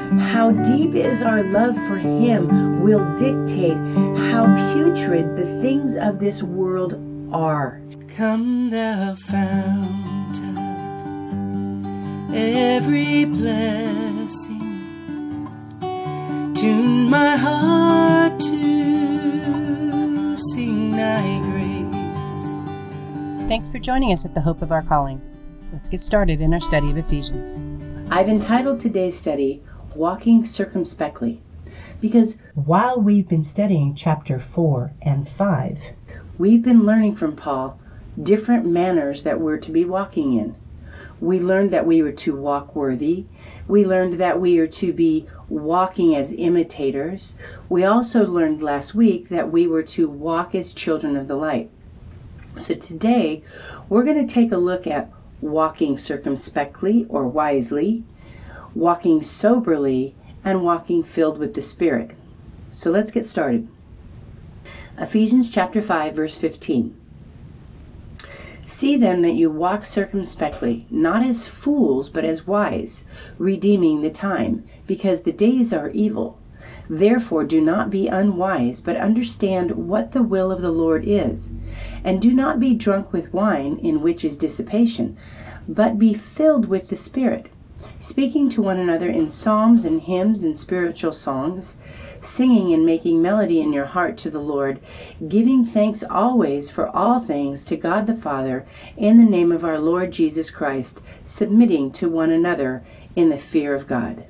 How deep is our love for Him will dictate how putrid the things of this world are. Come thou fount of every blessing, tune my heart to sing thy grace. Thanks for joining us at the Hope of Our Calling. Let's get started in our study of Ephesians. I've entitled today's study, Walking Circumspectly, because while we've been studying chapter 4 and 5, we've been learning from Paul different manners that we're to be walking in. We learned that we were to walk worthy. We learned that we are to be walking as imitators. We also learned last week that we were to walk as children of the light. So today, we're going to take a look at walking circumspectly or wisely, walking soberly, and walking filled with the Spirit. So let's get started. Ephesians chapter 5, verse 15. See then that you walk circumspectly, not as fools, but as wise, redeeming the time, because the days are evil. Therefore do not be unwise, but understand what the will of the Lord is. And do not be drunk with wine, in which is dissipation, but be filled with the Spirit, speaking to one another in psalms and hymns and spiritual songs, singing and making melody in your heart to the Lord, giving thanks always for all things to God the Father, in the name of our Lord Jesus Christ, submitting to one another in the fear of God.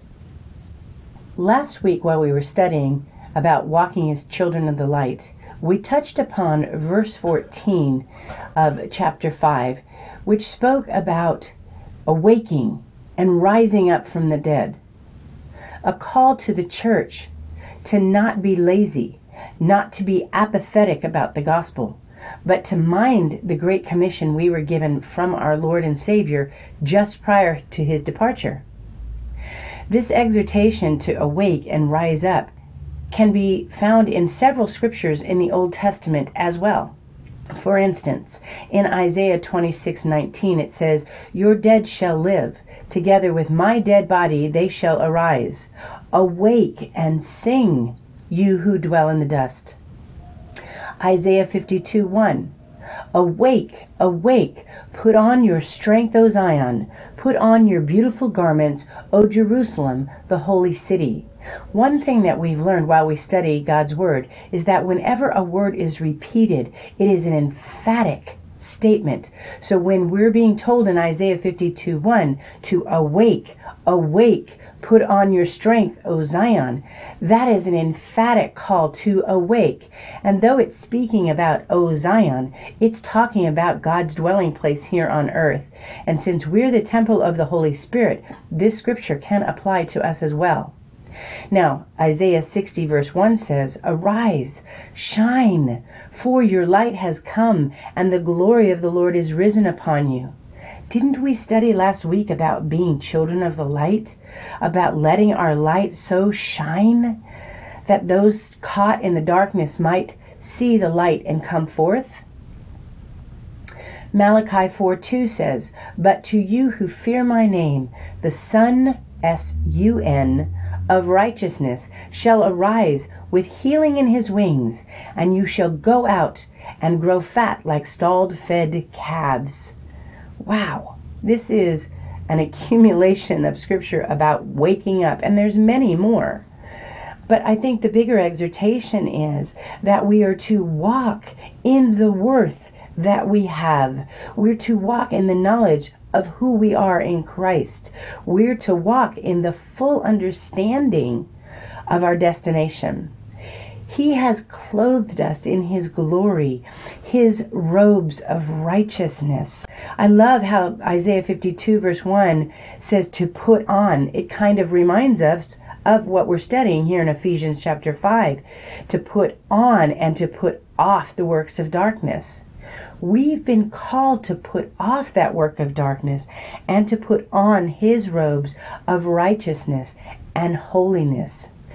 Last week, while we were studying about walking as children of the light, we touched upon verse 14 of chapter 5, which spoke about awaking and rising up from the dead. A call to the church to not be lazy, not to be apathetic about the gospel, but to mind the great commission we were given from our Lord and Savior just prior to His departure. This exhortation to awake and rise up can be found in several scriptures in the Old Testament as well. For instance, in Isaiah 26:19 it says, "Your dead shall live, together with my dead body they shall arise. Awake and sing, you who dwell in the dust." Isaiah 52:1, "Awake, awake, put on your strength, O Zion, put on your beautiful garments, O Jerusalem, the holy city." One thing that we've learned while we study God's Word is that whenever a word is repeated, it is an emphatic statement. So when we're being told in Isaiah 52:1 to awake, awake, put on your strength, O Zion, that is an emphatic call to awake. And though it's speaking about O Zion, it's talking about God's dwelling place here on earth. And since we're the temple of the Holy Spirit, this scripture can apply to us as well. Now, Isaiah 60 verse 1 says, "Arise, shine, for your light has come, and the glory of the Lord is risen upon you." Didn't we study last week about being children of the light? About letting our light so shine that those caught in the darkness might see the light and come forth? Malachi 4:2 says, "But to you who fear my name, the Son, S-U-N, of righteousness shall arise with healing in his wings, and you shall go out and grow fat like stalled-fed calves." Wow, this is an accumulation of scripture about waking up, and there's many more. But I think the bigger exhortation is that we are to walk in the worth that we have. We're to walk in the knowledge of who we are in Christ. We're to walk in the full understanding of our destination. He has clothed us in His glory, His robes of righteousness. I love how Isaiah 52 verse 1 says to put on. It kind of reminds us of what we're studying here in Ephesians chapter 5, to put on and to put off the works of darkness. We've been called to put off that work of darkness and to put on His robes of righteousness and holiness.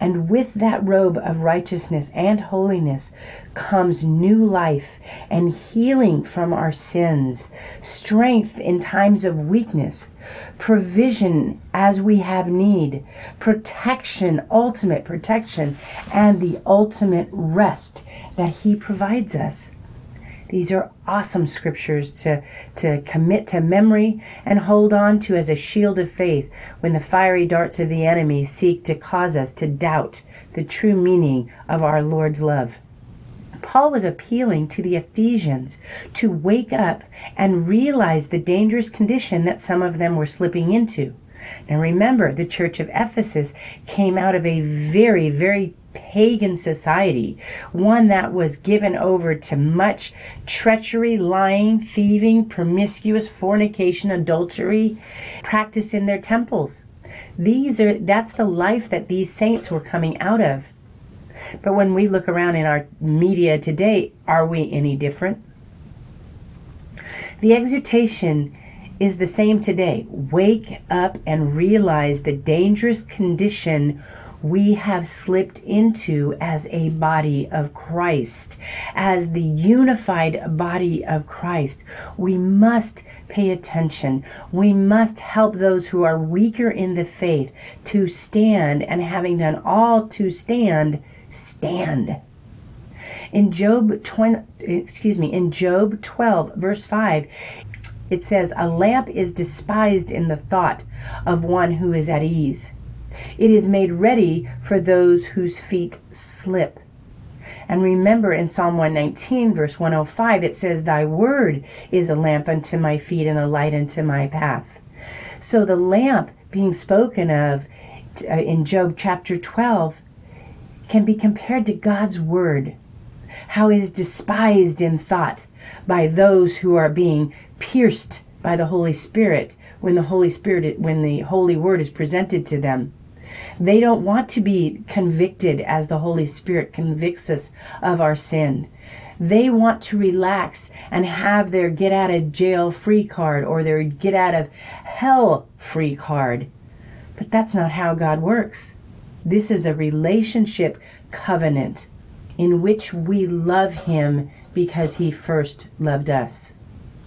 And with that robe of righteousness and holiness comes new life and healing from our sins, strength in times of weakness, provision as we have need, protection, ultimate protection, and the ultimate rest that He provides us. These are awesome scriptures to commit to memory and hold on to as a shield of faith when the fiery darts of the enemy seek to cause us to doubt the true meaning of our Lord's love. Paul was appealing to the Ephesians to wake up and realize the dangerous condition that some of them were slipping into. Now remember, the church of Ephesus came out of a very, very pagan society, one that was given over to much treachery, lying, thieving, promiscuous fornication, adultery, practiced in their temples. That's the life that these saints were coming out of. But when we look around in our media today, are we any different? The exhortation is the same today. Wake up and realize the dangerous condition we have slipped into as a body of Christ, as the unified body of Christ. We must pay attention. We must help those who are weaker in the faith to stand, and having done all to stand, stand. In Job 12, verse 5, it says, "A lamp is despised in the thought of one who is at ease. It is made ready for those whose feet slip." And remember in Psalm 119, verse 105, it says, "Thy word is a lamp unto my feet and a light unto my path." So the lamp being spoken of in Job chapter 12 can be compared to God's word, how it is despised in thought by those who are being pierced by the Holy Spirit when the Holy Word is presented to them. They don't want to be convicted as the Holy Spirit convicts us of our sin. They want to relax and have their get out of jail free card or their get out of hell free card. But that's not how God works. This is a relationship covenant in which we love Him because He first loved us.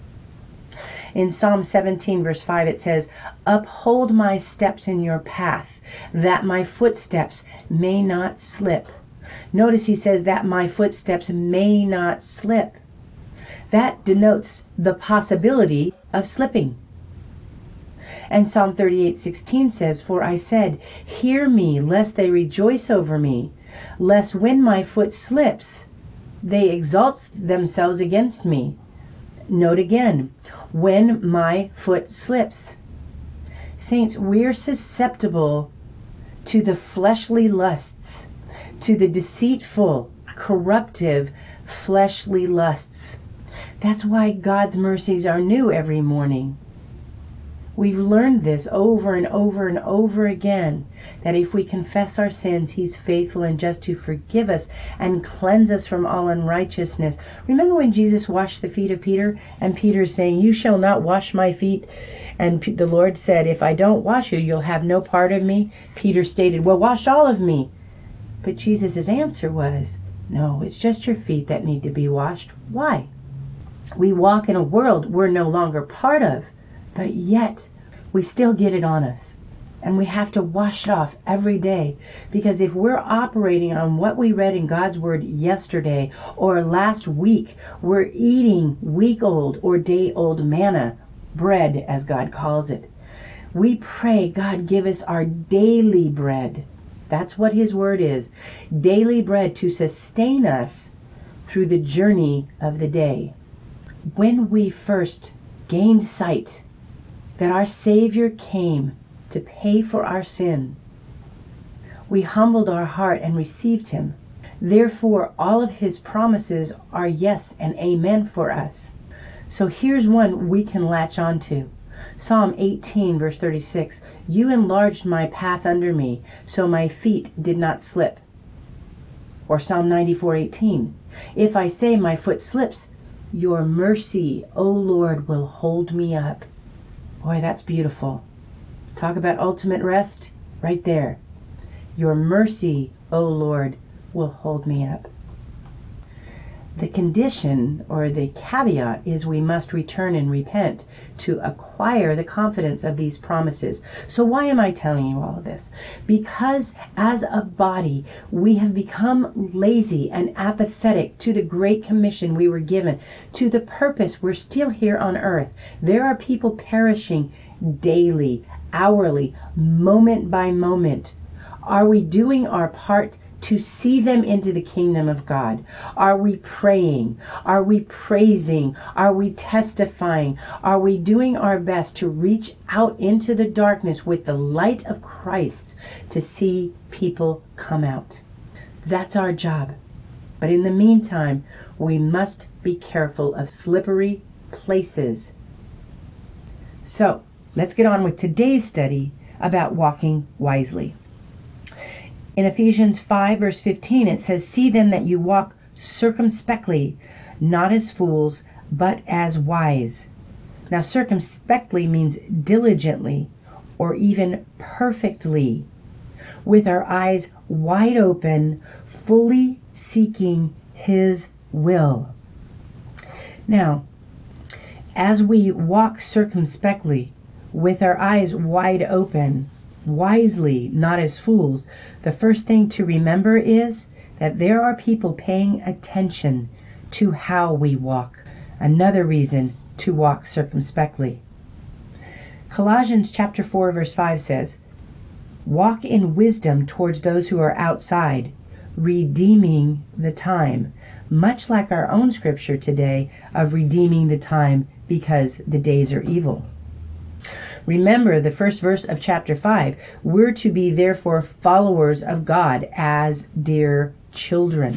In Psalm 17, verse 5, it says, "Uphold my steps in your path, that my footsteps may not slip." Notice he says that my footsteps may not slip. That denotes the possibility of slipping. And Psalm 38:16 says, "For I said, hear me, lest they rejoice over me, lest when my foot slips, they exalt themselves against me." Note again, when my foot slips. Saints, we're susceptible to the fleshly lusts, to the deceitful, corruptive, fleshly lusts. That's why God's mercies are new every morning. We've learned this over and over and over again, that if we confess our sins, He's faithful and just to forgive us and cleanse us from all unrighteousness. Remember when Jesus washed the feet of Peter, and Peter's saying, "You shall not wash my feet." And the Lord said, "If I don't wash you, you'll have no part of me." Peter stated, "Well, wash all of me." But Jesus' answer was, "No, it's just your feet that need to be washed." Why? We walk in a world we're no longer part of, but yet we still get it on us. And we have to wash it off every day. Because if we're operating on what we read in God's Word yesterday or last week, we're eating week-old or day-old manna, bread as God calls it. We pray, God, give us our daily bread. That's what His Word is. Daily bread to sustain us through the journey of the day. When we first gained sight that our Savior came to pay for our sin, we humbled our heart and received Him. Therefore, all of His promises are yes and amen for us. So here's one we can latch on to. Psalm 18, verse 36, "You enlarged my path under me, so my feet did not slip." Or Psalm 94:18, "If I say my foot slips, your mercy, O Lord, will hold me up." Boy, that's beautiful. Talk about ultimate rest right there. Your mercy, O Lord, will hold me up. The condition or the caveat is we must return and repent to acquire the confidence of these promises. So why am I telling you all of this? Because as a body, we have become lazy and apathetic to the great commission we were given, to the purpose we're still here on earth. There are people perishing daily, hourly, moment by moment. Are we doing our part to see them into the kingdom of God? Are we praying? Are we praising? Are we testifying? Are we doing our best to reach out into the darkness with the light of Christ to see people come out? That's our job. But in the meantime, we must be careful of slippery places. So, let's get on with today's study about walking wisely. In Ephesians 5, verse 15, it says, "See then that you walk circumspectly, not as fools, but as wise." Now, circumspectly means diligently or even perfectly, with our eyes wide open, fully seeking His will. Now, as we walk circumspectly, with our eyes wide open, wisely, not as fools, the first thing to remember is that there are people paying attention to how we walk. Another reason to walk circumspectly. Colossians chapter 4, verse 5 says, "Walk in wisdom towards those who are outside, redeeming the time," much like our own scripture today of redeeming the time because the days are evil. Remember the first verse of chapter 5. We're to be therefore followers of God as dear children.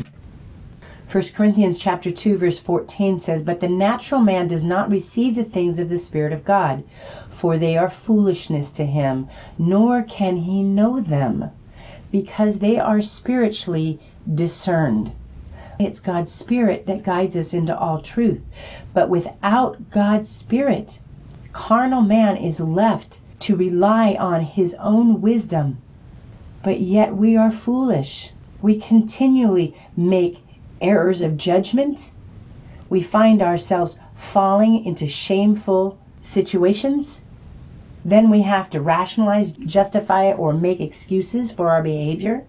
1 Corinthians chapter 2 verse 14 says, "But the natural man does not receive the things of the Spirit of God, for they are foolishness to him, nor can he know them, because they are spiritually discerned." It's God's Spirit that guides us into all truth. But without God's Spirit, carnal man is left to rely on his own wisdom. But yet we are foolish. We continually make errors of judgment. We find ourselves falling into shameful situations. Then we have to rationalize, justify, or make excuses for our behavior.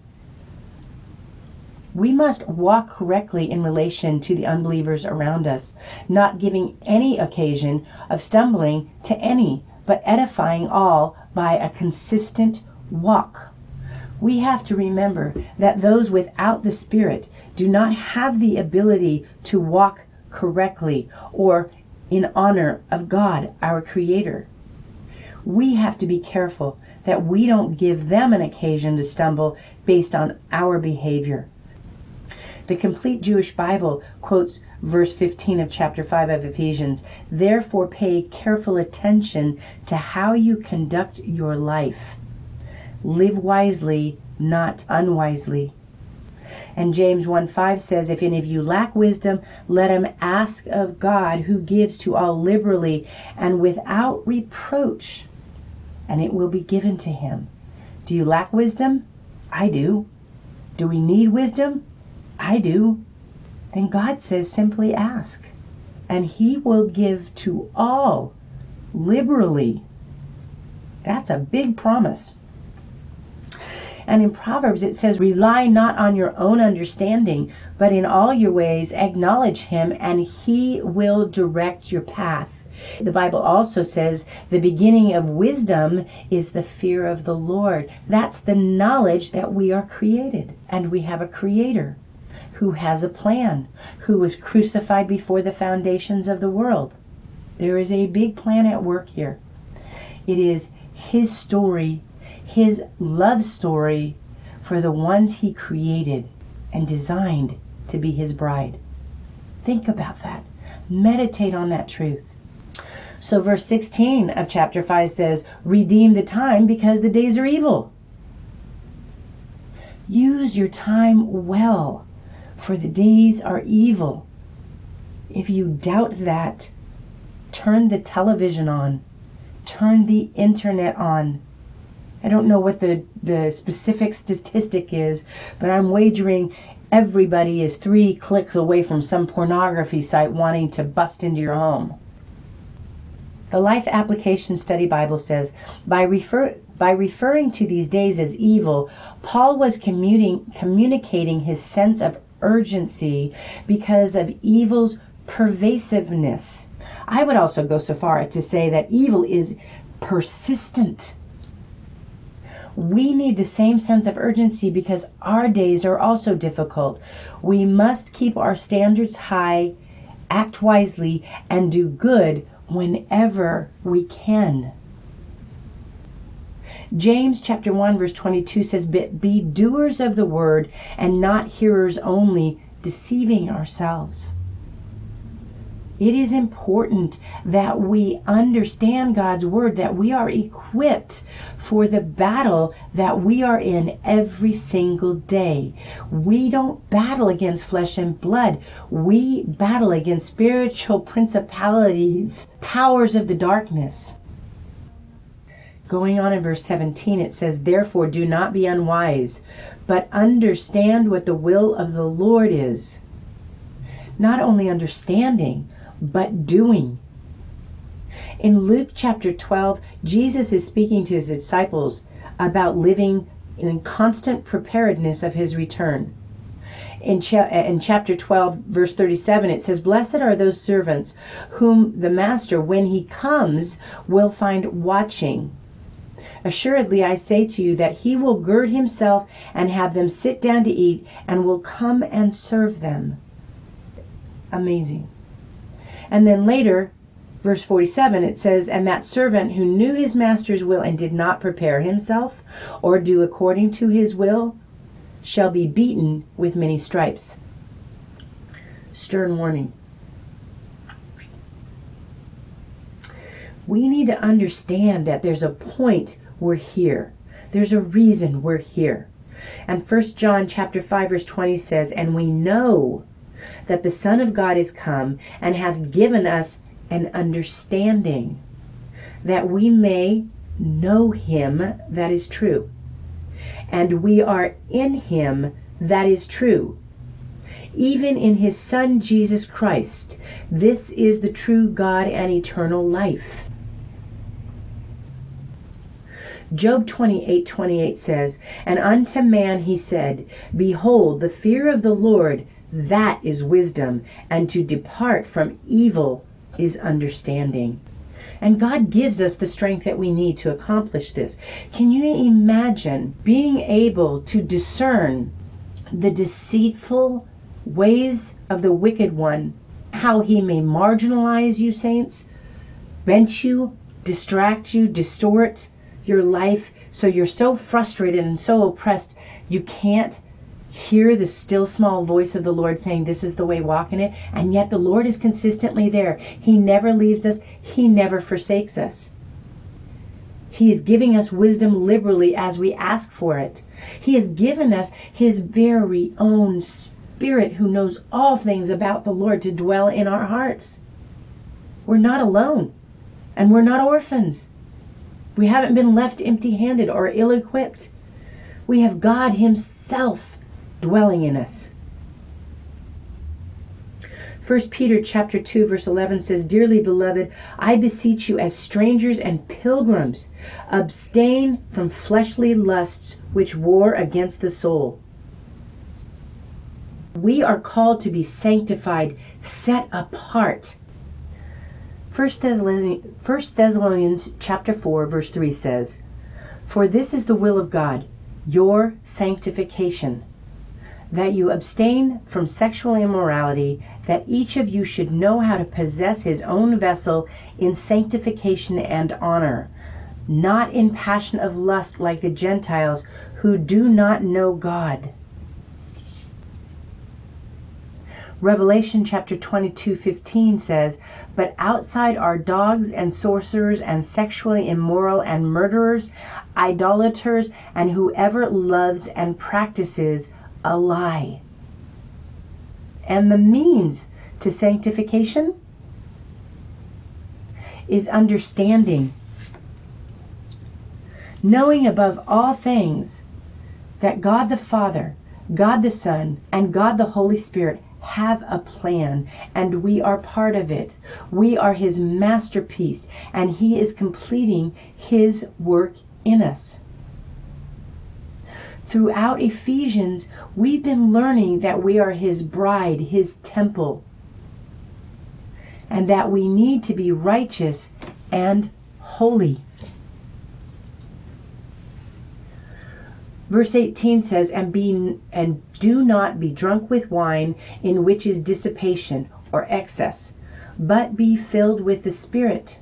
We must walk correctly in relation to the unbelievers around us, not giving any occasion of stumbling to any, but edifying all by a consistent walk. We have to remember that those without the Spirit do not have the ability to walk correctly or in honor of God, our Creator. We have to be careful that we don't give them an occasion to stumble based on our behavior. The Complete Jewish Bible quotes verse 15 of chapter 5 of Ephesians, "Therefore pay careful attention to how you conduct your life. Live wisely, not unwisely." And James 1:5 says, "If any of you lack wisdom, let him ask of God, who gives to all liberally and without reproach, and it will be given to him." Do you lack wisdom? I do. Do we need wisdom? I do. Then God says simply ask, and He will give to all liberally. That's a big promise. And in Proverbs it says, "Rely not on your own understanding, but in all your ways acknowledge Him, and He will direct your path." The Bible also says the beginning of wisdom is the fear of the Lord. That's the knowledge that we are created, and we have a Creator who has a plan, who was crucified before the foundations of the world. There is a big plan at work here. It is His story, His love story for the ones He created and designed to be His bride. Think about that. Meditate on that truth. So verse 16 of chapter 5 says, "Redeem the time because the days are evil." Use your time well, for the days are evil. If you doubt that, turn the television on, turn the internet on, I don't know what the specific statistic is, but I'm wagering everybody is 3 clicks away from some pornography site wanting to bust into your home. The Life Application Study Bible says, by referring to these days as evil, Paul was communicating his sense of urgency because of evil's pervasiveness. I would also go so far as to say that evil is persistent. We need the same sense of urgency because our days are also difficult. We must keep our standards high, act wisely, and do good whenever we can. James chapter 1 verse 22 says, be doers of the word and not hearers only, deceiving ourselves. It is important that we understand God's word, that we are equipped for the battle that we are in every single day. We don't battle against flesh and blood. We battle against spiritual principalities, powers of the darkness. Going on in verse 17, it says, therefore do not be unwise, but understand what the will of the Lord is. Not only understanding, but doing. In Luke chapter 12, Jesus is speaking to his disciples about living in constant preparedness of his return. In chapter 12, verse 37, it says, blessed are those servants whom the master, when he comes, will find watching. Assuredly, I say to you that he will gird himself and have them sit down to eat, and will come and serve them. Amazing. And then later, verse 47, it says, and that servant who knew his master's will and did not prepare himself or do according to his will shall be beaten with many stripes. Stern warning. We need to understand that there's a point we're here. There's a reason we're here. And 1 John chapter 5 verse 20 says, and we know that the Son of God is come and hath given us an understanding, that we may know him that is true. And we are in him that is true, even in his Son Jesus Christ. This is the true God and eternal life. Job 28:28 says, and unto man he said, behold, the fear of the Lord, that is wisdom, and to depart from evil is understanding. And God gives us the strength that we need to accomplish this. Can you imagine being able to discern the deceitful ways of the wicked one, how he may marginalize you, saints, bench you, distract you, distort your life so you're so frustrated and so oppressed you can't hear the still small voice of the Lord saying, this is the way, walk in it. And yet the Lord is consistently there. He never leaves us. He never forsakes us. He is giving us wisdom liberally as we ask for it. He has given us his very own Spirit who knows all things about the Lord to dwell in our hearts. We're not alone, and we're not orphans. We haven't been left empty-handed or ill-equipped. We have God himself dwelling in us. 1 Peter chapter 2 verse 11 says, dearly beloved, I beseech you as strangers and pilgrims, abstain from fleshly lusts which war against the soul. We are called to be sanctified, set apart. 1 Thessalonians chapter 4 verse 3 says, for this is the will of God, your sanctification, that you abstain from sexual immorality, that each of you should know how to possess his own vessel in sanctification and honor, not in passion of lust like the Gentiles who do not know God. Revelation chapter 22:15 says, but outside are dogs and sorcerers and sexually immoral and murderers, idolaters, and whoever loves and practices a lie. And the means to sanctification is understanding. knowing above all things that God the Father, God the Son, and God the Holy Spirit have a plan, and we are part of it. We are his masterpiece, and he is completing his work in us. Throughout Ephesians, we've been learning that we are his bride, his temple, and that we need to be righteous and holy. Verse 18 says, and do not be drunk with wine, in which is dissipation or excess, but be filled with the Spirit.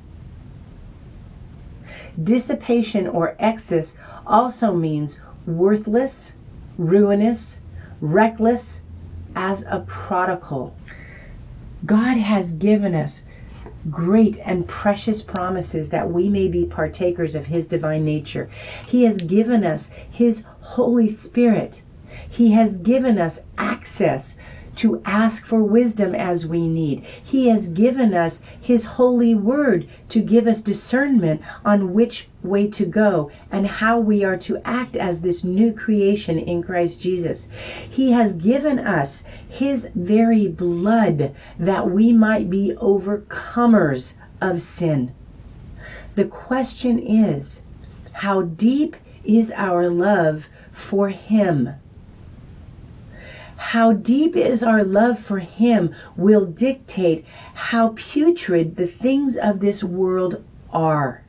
Dissipation or excess also means worthless, ruinous, reckless, as a prodigal. God has given us great and precious promises that we may be partakers of his divine nature. He has given us his Holy Spirit. He has given us access to ask for wisdom as we need. He has given us his holy word to give us discernment on which way to go and how we are to act as this new creation in Christ Jesus. He has given us his very blood that we might be overcomers of sin. The question is, how deep is our love for him? How deep is our love for him will dictate how putrid the things of this world are.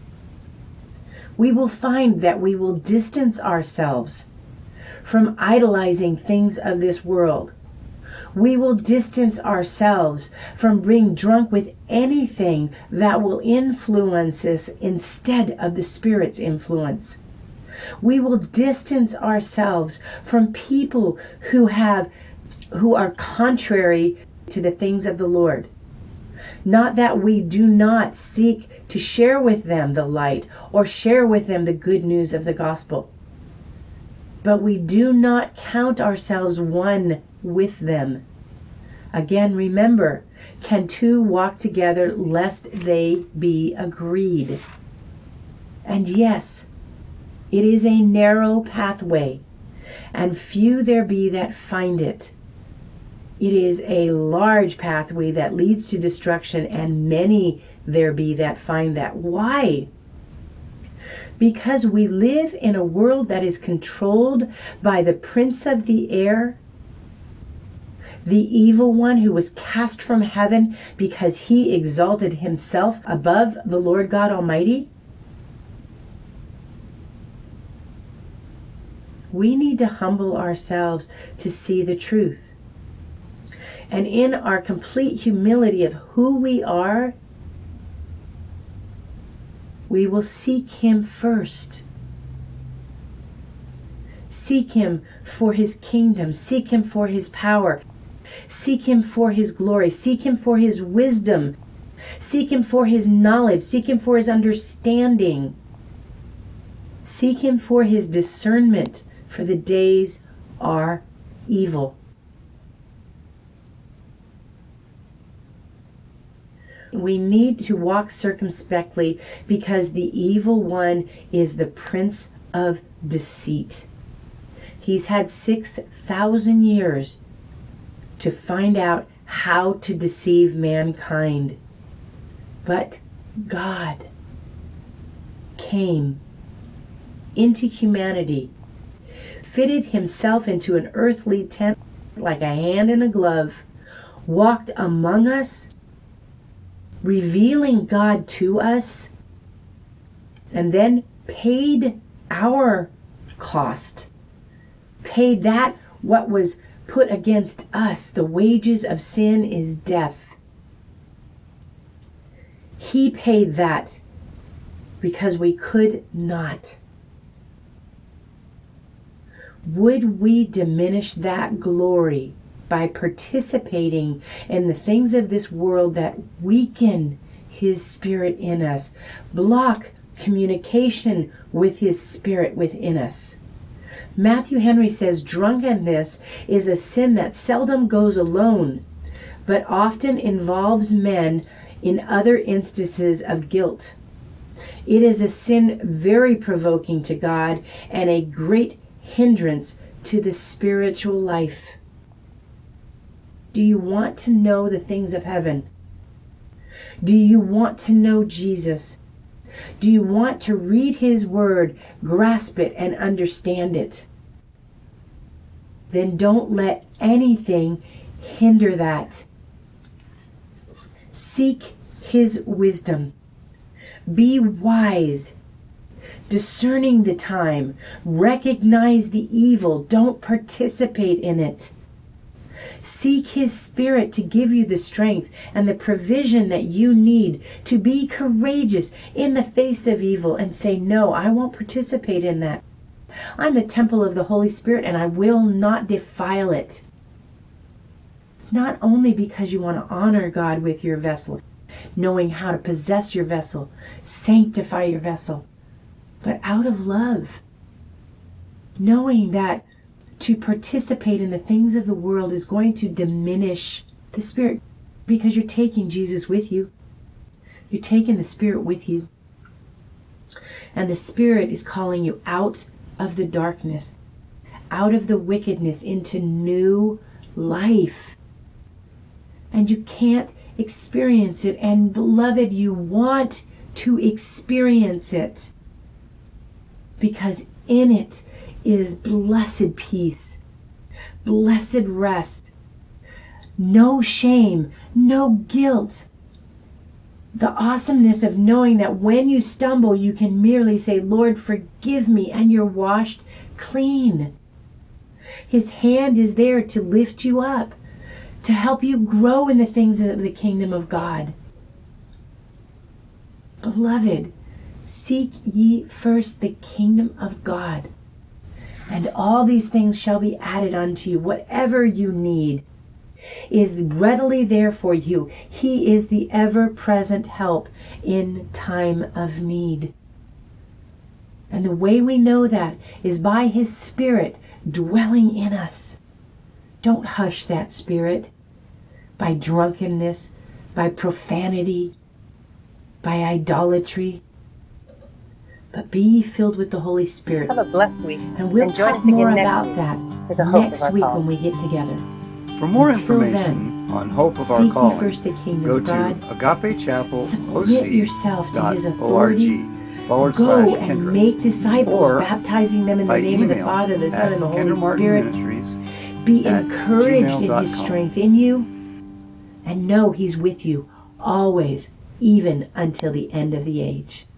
We will find that we will distance ourselves from idolizing things of this world. We will distance ourselves from being drunk with anything that will influence us instead of the Spirit's influence. We will distance ourselves from people who are contrary to the things of the Lord. Not that we do not seek to share with them the light or share with them the good news of the gospel, but we do not count ourselves one with them. Again, remember, can two walk together lest they be agreed? And yes, it is a narrow pathway, and few there be that find it. It is a large pathway that leads to destruction, and many there be that find that. Why? Because we live in a world that is controlled by the prince of the air, the evil one who was cast from heaven because he exalted himself above the Lord God Almighty. We need to humble ourselves to see the truth. And in our complete humility of who we are, we will seek him first. Seek him for his kingdom. Seek him for his power. Seek him for his glory. Seek him for his wisdom. Seek him for his knowledge. Seek him for his understanding. Seek him for his discernment, for the days are evil. We need to walk circumspectly because the evil one is the prince of deceit. He's had 6,000 years to find out how to deceive mankind. But God came into humanity, fitted himself into an earthly tent like a hand in a glove, walked among us, revealing God to us, and then paid our cost, paid that what was put against us. The wages of sin is death. He paid that because we could not. Would we diminish that glory by participating in the things of this world that weaken his Spirit in us, block communication with his Spirit within us? Matthew Henry says drunkenness is a sin that seldom goes alone, but often involves men in other instances of guilt. It is a sin very provoking to God and a great hindrance to the spiritual life. Do you want to know the things of heaven? Do you want to know Jesus? Do you want to read his word, grasp it, and understand it? Then don't let anything hinder that. Seek his wisdom. Be wise, discerning the time. Recognize the evil. Don't participate in it. Seek his Spirit to give you the strength and the provision that you need to be courageous in the face of evil and say, no, I won't participate in that. I'm the temple of the Holy Spirit and I will not defile it. Not only because you want to honor God with your vessel, knowing how to possess your vessel, sanctify your vessel, but out of love, knowing that to participate in the things of the world is going to diminish the Spirit because you're taking Jesus with you. You're taking the Spirit with you. And the Spirit is calling you out of the darkness, out of the wickedness into new life. And you can't experience it. And beloved, you want to experience it because in it is blessed peace, blessed rest, no shame, no guilt. The awesomeness of knowing that when you stumble, you can merely say, Lord, forgive me, and you're washed clean. His hand is there to lift you up, to help you grow in the things of the kingdom of God. Beloved, seek ye first the kingdom of God, and all these things shall be added unto you. Whatever you need is readily there for you. He is the ever-present help in time of need. And the way we know that is by his Spirit dwelling in us. Don't hush that Spirit by drunkenness, by profanity, by idolatry. But be ye filled with the Holy Spirit. Have a blessed week. And we'll talk more about that next week when we get together. For more Until information then, on Hope of seek Our ye Calling, first the kingdom go of God. to Submit yourself to his authority. agapechapeloc.org Go and Kindred, make disciples, or baptizing them in the by name of the email Father, the Son, and the Kendra Holy Martin Spirit. Ministries Be at encouraged in gmail.com. his strength in you, and know he's with you always, even until the end of the age.